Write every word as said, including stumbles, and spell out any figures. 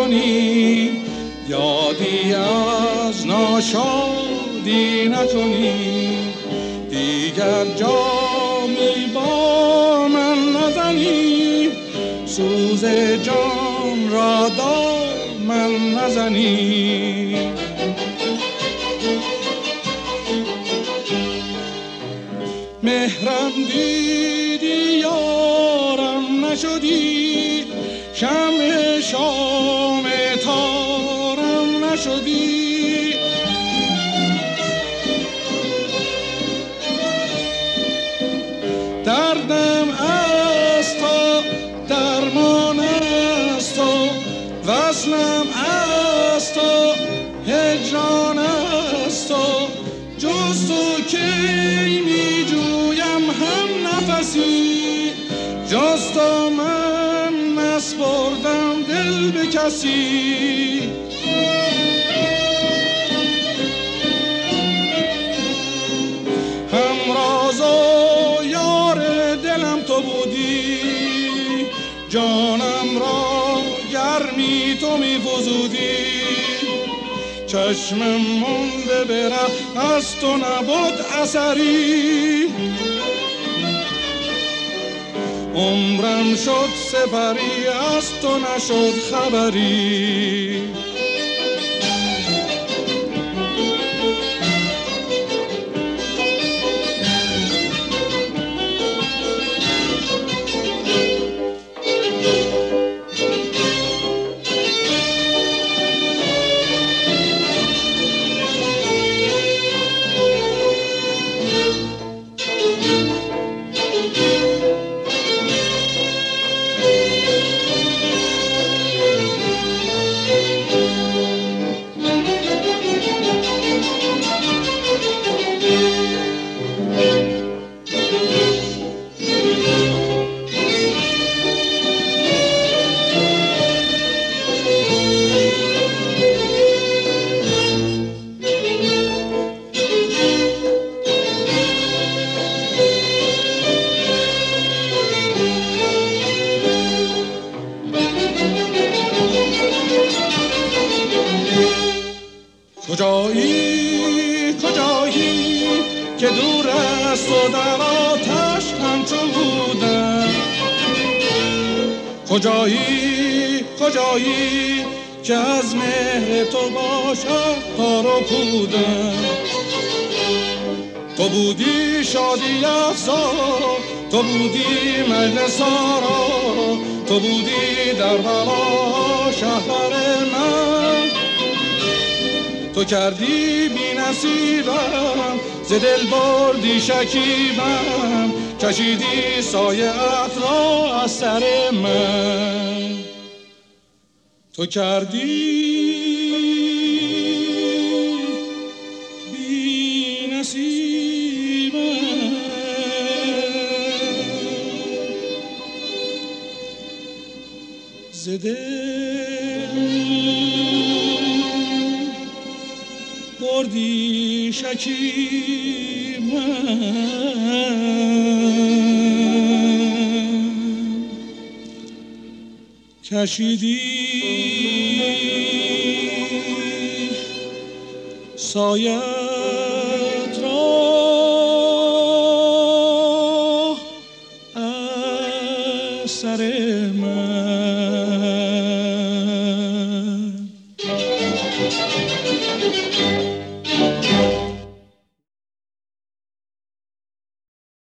نکنی، یادی از ناشادی نکنی، دیگر جامی با من نزنی، سوز جان را دامن نزنی. مهرم دیدی یارم نشدی، شمع شام تارم نشدی، دردم از تو درمان از تو، وصلم از تو هجران از تو، جز تو کی می جویم هم نفسی، جز تو من نسپردم دل به کسی. همراز و یار دلم تو بودی، جانم را گرمی تو می فزودی، چشمم مونده به ره از تو نبود اثری، عمرم شد سپری از تو نشد خبری. کجایی کجایی که دور است و در آتش همچو بودم، کجایی کجایی که از مهر تو باشد پارو پودم، تو بودی شادی افزا، تو بودی مجلس آرا، تو بودی در بلا شهر من، تو کردی بی نصیبم ز دل بردی شکیبم، کشیدی سایه‌ات را از سر من، تو کردی بی نصیبم ز دل بردی شکیبم، کشیدی سایه